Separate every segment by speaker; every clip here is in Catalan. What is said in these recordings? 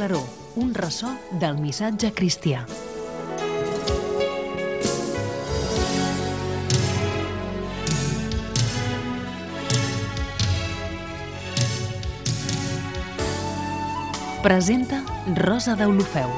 Speaker 1: Claror, un ressò del missatge cristià. Presenta Rosa Deulofeu.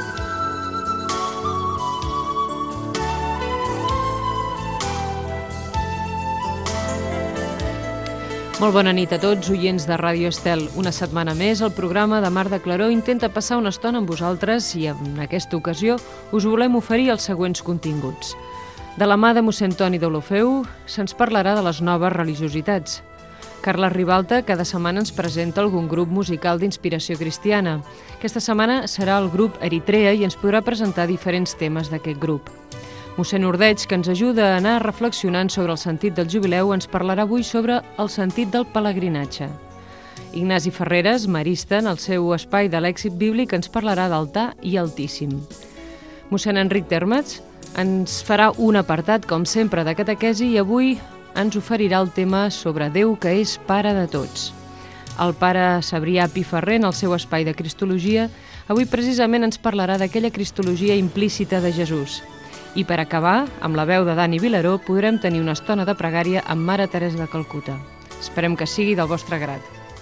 Speaker 2: Molt bona nit a tots, oients de Ràdio Estel. Una setmana més, el programa de Mar de Claror intenta passar una estona amb vosaltres i en aquesta ocasió us volem oferir els següents continguts. De la mà de mossèn Toni Deulofeu se'ns parlarà de les noves religiositats. Carles Ribalta cada setmana ens presenta algun grup musical d'inspiració cristiana. Aquesta setmana serà el grup Eritrea i ens podrà presentar diferents temes d'aquest grup. Mossèn Ordeig, que ens ajuda a anar reflexionant sobre el sentit del jubileu, ens parlarà avui sobre el sentit del pelegrinatge. Ignasi Ferreres, marista, en el seu espai de lèxic bíblic, ens parlarà d'altar i altíssim. Mossèn Enric Termats ens farà un apartat, com sempre, de catequesi i avui ens oferirà el tema sobre Déu que és Pare de tots. El pare Cebrià Piferrer, en el seu espai de Cristologia, avui precisament ens parlarà d'aquella cristologia implícita de Jesús. I per acabar, amb la veu de Dani Vilaró, podrem tenir una estona de pregària amb Mare Teresa de Calcuta. Esperem que sigui del vostre grat.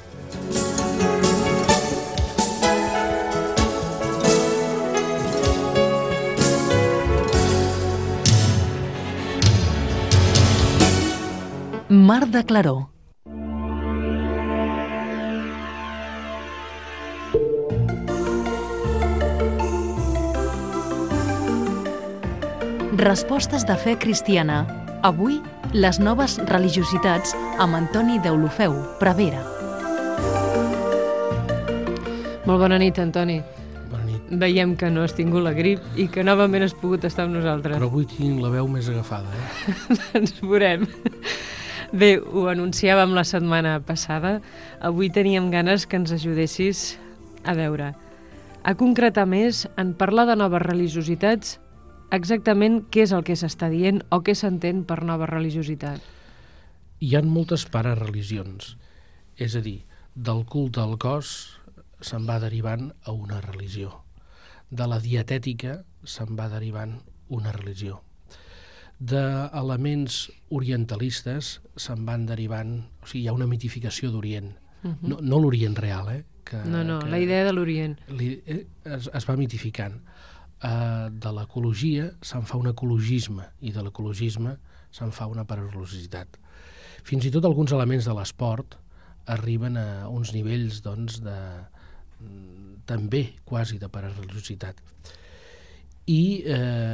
Speaker 1: Mar de Claror. Respostes de fe cristiana. Avui, les noves religiositats amb Antoni Deulofeu, prevere.
Speaker 2: Molt bona nit, Antoni.
Speaker 3: Bona nit.
Speaker 2: Veiem que no has tingut la grip i que novament has pogut estar amb nosaltres.
Speaker 3: Però avui tinc la veu més agafada,
Speaker 2: Ens veurem. Bé, ho anunciàvem la setmana passada. Avui teníem ganes que ens ajudessis a veure, a concretar més, en parlar de noves religiositats, exactament què és el que s'està dient o què s'entén per nova religiositat.
Speaker 3: Hi ha moltes parareligions, és a dir, del culte al cos se'n va derivant a una religió. De la dietètica se'n va derivant una religió. D'elements orientalistes se'n van derivant, o sigui, hi ha una mitificació d'Orient. No l'Orient real,
Speaker 2: La idea de l'Orient.
Speaker 3: Es va mitificant. De l'ecologia se'n fa un ecologisme i de l'ecologisme se'n fa una parareligiositat. Fins i tot alguns elements de l'esport arriben a uns nivells, doncs, també quasi de parareligiositat. I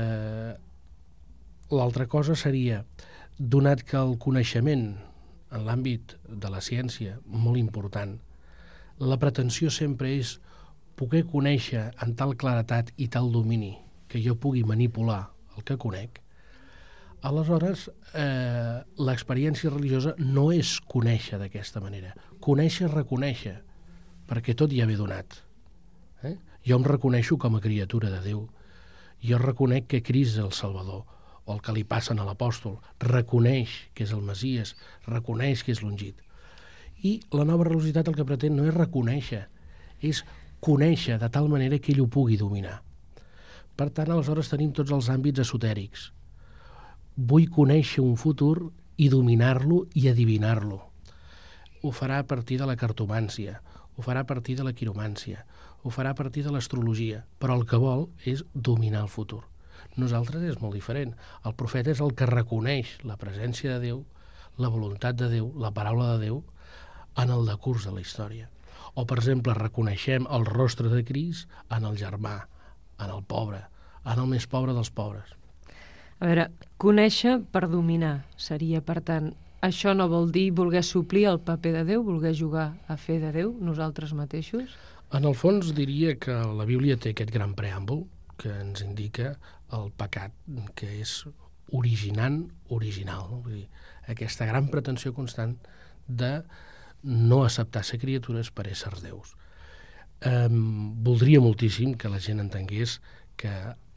Speaker 3: l'altra cosa seria, donat que el coneixement en l'àmbit de la ciència, molt important, la pretensió sempre és poder conèixer en tal claretat i tal domini que jo pugui manipular el que conec, aleshores l'experiència religiosa no és conèixer d'aquesta manera. Conèixer és reconèixer, perquè tot ja ve donat. Jo em reconeixo com a criatura de Déu. Jo reconec que Crist és el Salvador, o el que li passen a l'apòstol. Reconeix que és el Messies, reconeix que és l'ungit. I la nova religiositat el que pretén no és reconèixer, és conèixer de tal manera que ell ho pugui dominar. Per tant, aleshores tenim tots els àmbits esotèrics. Vull conèixer un futur i dominar-lo i adivinar-lo. Ho farà a partir de la cartomància, ho farà a partir de la quiromància, ho farà a partir de l'astrologia, però el que vol és dominar el futur. Nosaltres és molt diferent. El profeta és el que reconeix la presència de Déu, la voluntat de Déu, la paraula de Déu en el decurs de la història. O, per exemple, reconeixem el rostre de Crist en el germà, en el pobre, en el més pobre dels pobres.
Speaker 2: A veure, conèixer per dominar seria, per tant, això no vol dir voler suplir el paper de Déu, voler jugar a fer de Déu nosaltres mateixos?
Speaker 3: En el fons diria que la Bíblia té aquest gran preàmbul que ens indica el pecat, que és original. Vull dir, aquesta gran pretensió constant de no acceptar ser criatures per éssers déus. Voldria moltíssim que la gent entengués que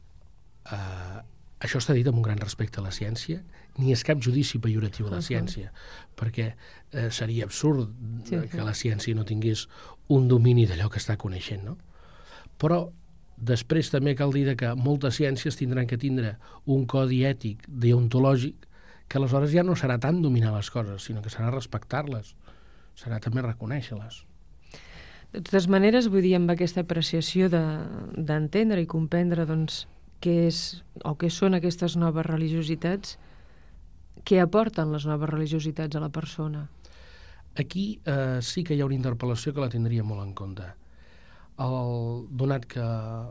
Speaker 3: això està dit amb un gran respecte a la ciència, ni és cap judici pejoratiu a la ciència, perquè seria absurd que la ciència no tingués un domini d'allò que està coneixent, no? Però després també cal dir que moltes ciències tindran que tindre un codi ètic deontològic que aleshores ja no serà tant dominar les coses, sinó que serà respectar-les, serà també reconèixer-les.
Speaker 2: De totes maneres, vull dir, amb aquesta apreciació d'entendre i comprendre doncs, què és o què són aquestes noves religiositats, què aporten les noves religiositats a la persona?
Speaker 3: Aquí sí que hi ha una interpel·lació que la tindria molt en compte. Donat que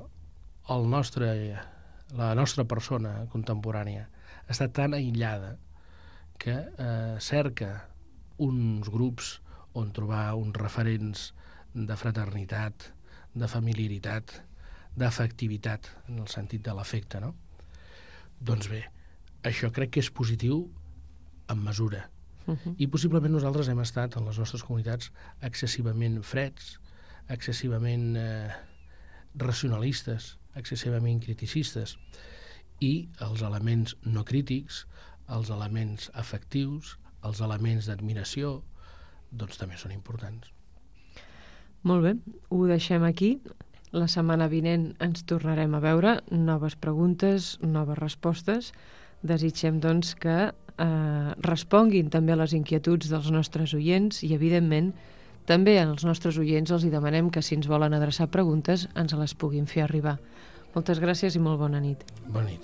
Speaker 3: la nostra persona contemporània està tan aïllada que cerca uns grups on trobar uns referents de fraternitat, de familiaritat, d'afectivitat, en el sentit de l'afecte, no? Doncs bé, això crec que és positiu en mesura. I possiblement nosaltres hem estat en les nostres comunitats excessivament freds, excessivament racionalistes, excessivament criticistes, i els elements no crítics, els elements afectius, els elements d'admiració, doncs també són importants.
Speaker 2: Molt bé, ho deixem aquí. La setmana vinent ens tornarem a veure, noves preguntes, noves respostes. Desitgem, doncs, que responguin també a les inquietuds dels nostres oients i, evidentment, també als nostres oients els hi demanem que, si ens volen adreçar preguntes, ens les puguin fer arribar. Moltes gràcies i molt bona nit.
Speaker 3: Bona nit.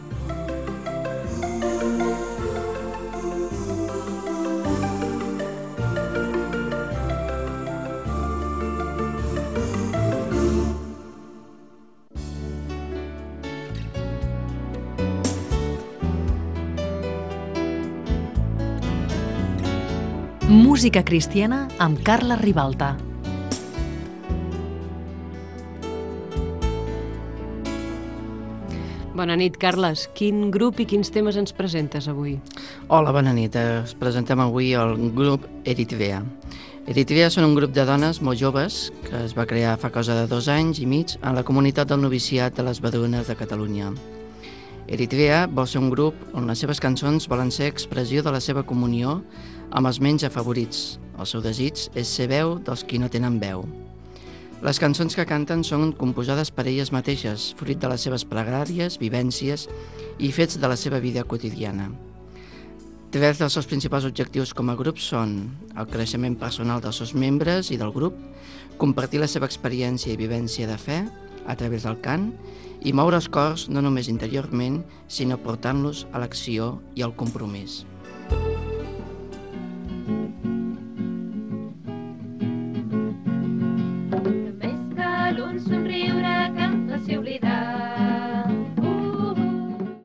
Speaker 1: Música cristiana amb Carles Ribalta.
Speaker 2: Bona nit, Carles. Quin grup i quins temes ens presentes avui?
Speaker 4: Hola, bona nit. Us presentem avui el grup Eritrea. Eritrea són un grup de dones molt joves que es va crear fa cosa de 2 anys i mig a la comunitat del noviciat de les Badrunes de Catalunya. Eritrea vol ser un grup on les seves cançons volen ser expressió de la seva comunió amb els menys afavorits. El seu desig és ser veu dels qui no tenen veu. Les cançons que canten són composades per elles mateixes, fruit de les seves pregàries, vivències i fets de la seva vida quotidiana. 3 dels seus principals objectius com a grup són el creixement personal dels seus membres i del grup, compartir la seva experiència i vivència de fe a través del cant i moure els cors no només interiorment, sinó portant-los a l'acció i al compromís.
Speaker 5: Més que l'un somriure que la si oblida